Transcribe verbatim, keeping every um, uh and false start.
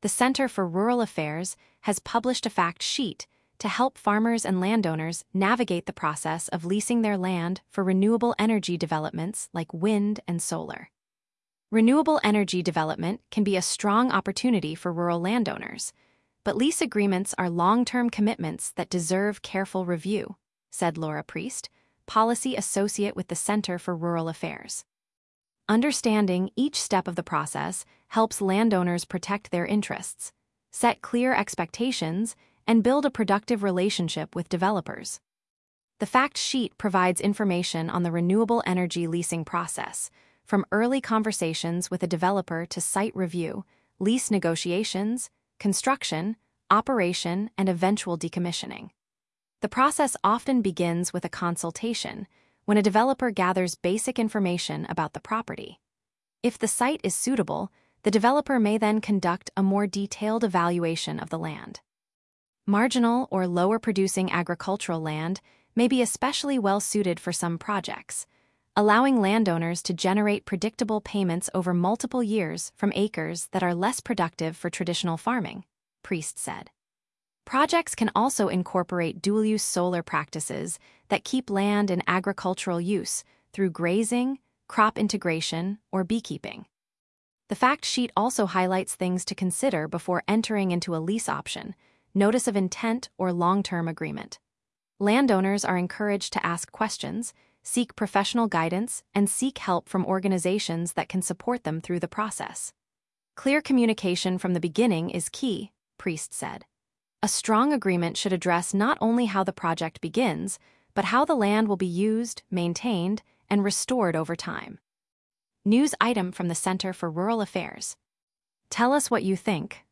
the Center for Rural Affairs has published a fact sheet to help farmers and landowners navigate the process of leasing their land for renewable energy developments like wind and solar. Renewable energy development can be a strong opportunity for rural landowners, but lease agreements are long-term commitments that deserve careful review, said Laura Priest, policy associate with the Center for Rural Affairs. Understanding each step of the process helps landowners protect their interests, set clear expectations, and build a productive relationship with developers. The fact sheet provides information on the renewable energy leasing process, from early conversations with a developer to site review, lease negotiations, construction, operation, and eventual decommissioning. The process often begins with a consultation, when a developer gathers basic information about the property. If the site is suitable, the developer may then conduct a more detailed evaluation of the land. Marginal or lower-producing agricultural land may be especially well-suited for some projects, allowing landowners to generate predictable payments over multiple years from acres that are less productive for traditional farming, Priest said. Projects can also incorporate dual-use solar practices that keep land in agricultural use through grazing, crop integration, or beekeeping. The fact sheet also highlights things to consider before entering into a lease option, notice of intent, or long-term agreement. Landowners are encouraged to ask questions, seek professional guidance, and seek help from organizations that can support them through the process. Clear communication from the beginning is key, Priest said. A strong agreement should address not only how the project begins, but how the land will be used, maintained, and restored over time. News item from the Center for Rural Affairs. Tell us what you think.